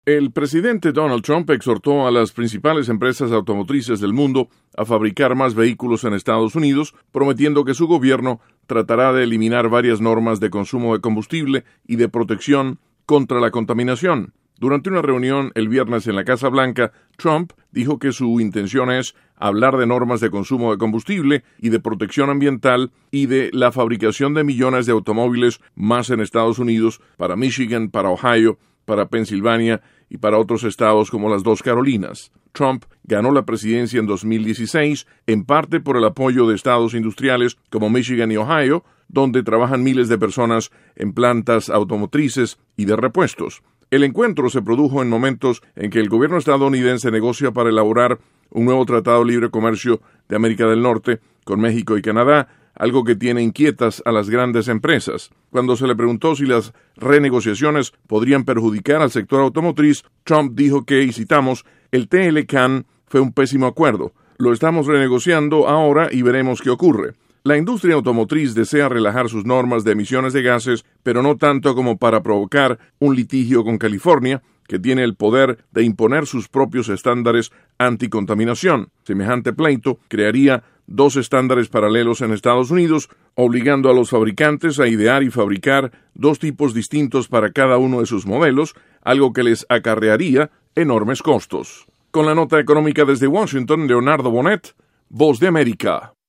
El presidente Donald Trump exhortó a las principales empresas automotrices del mundo a fabricar más vehículos en Estados Unidos, prometiendo que su gobierno tratará de eliminar varias normas de consumo de combustible y de protección contra la contaminación. Durante una reunión el viernes en la Casa Blanca, Trump dijo que su intención es hablar de normas de consumo de combustible y de protección ambiental y de la fabricación de millones de automóviles más en Estados Unidos, para Michigan, para Ohio, para Pensilvania y para otros estados como las dos Carolinas. Trump ganó la presidencia en 2016, en parte por el apoyo de estados industriales como Michigan y Ohio, donde trabajan miles de personas en plantas automotrices y de repuestos. El encuentro se produjo en momentos en que el gobierno estadounidense negocia para elaborar un nuevo tratado de libre comercio de América del Norte con México y Canadá, algo que tiene inquietas a las grandes empresas. Cuando se le preguntó si las renegociaciones podrían perjudicar al sector automotriz, Trump dijo que, y citamos, el TLCAN fue un pésimo acuerdo. Lo estamos renegociando ahora y veremos qué ocurre. La industria automotriz desea relajar sus normas de emisiones de gases, pero no tanto como para provocar un litigio con California, que tiene el poder de imponer sus propios estándares anticontaminación. Semejante pleito crearía dos estándares paralelos en Estados Unidos, obligando a los fabricantes a idear y fabricar dos tipos distintos para cada uno de sus modelos, algo que les acarrearía enormes costos. Con la nota económica desde Washington, Leonardo Bonet, Voz de América.